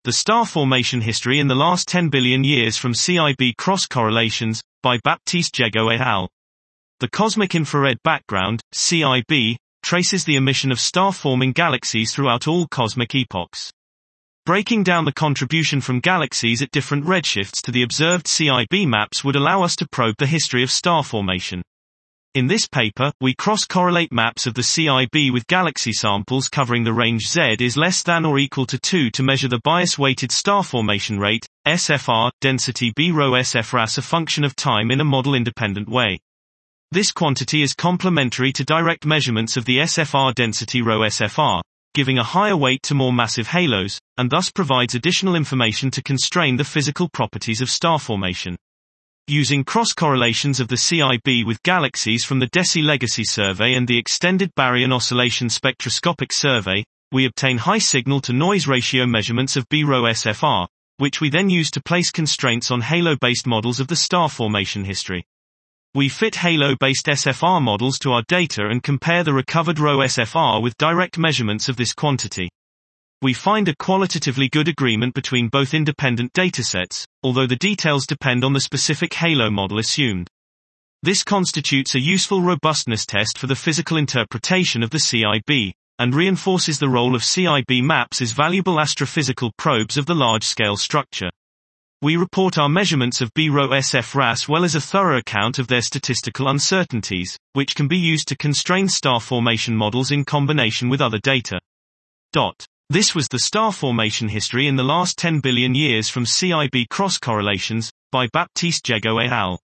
The Star Formation History in the Last 10 Billion Years from CIB Cross-Correlations, by Baptiste Jego et al. The Cosmic Infrared Background, CIB, traces the emission of star-forming galaxies throughout all cosmic epochs. Breaking down the contribution from galaxies at different redshifts to the observed CIB maps would allow us to probe the history of star formation. In this paper, we cross-correlate maps of the CIB with galaxy samples covering the range Z is less than or equal to 2 to measure the bias-weighted star formation rate, SFR, density B rho SFRAS, a function of time in a model-independent way. This quantity is complementary to direct measurements of the SFR density rho SFR, giving a higher weight to more massive halos, and thus provides additional information to constrain the physical properties of star formation. Using cross-correlations of the CIB with galaxies from the DESI Legacy Survey and the Extended Baryon Oscillation Spectroscopic Survey, we obtain high signal-to-noise ratio measurements of B rho SFR, which we then use to place constraints on halo-based models of the star formation history. We fit halo-based SFR models to our data and compare the recovered rho SFR with direct measurements of this quantity. We find a qualitatively good agreement between both independent datasets, although the details depend on the specific halo model assumed. This constitutes a useful robustness test for the physical interpretation of the CIB, and reinforces the role of CIB maps as valuable astrophysical probes of the large-scale structure. We report our measurements of B rho SFRAS well as a thorough account of their statistical uncertainties, which can be used to constrain star formation models in combination with other data. This was the Star Formation History in the Last 10 Billion Years from CIB Cross-Correlations, by Baptiste Jego et al.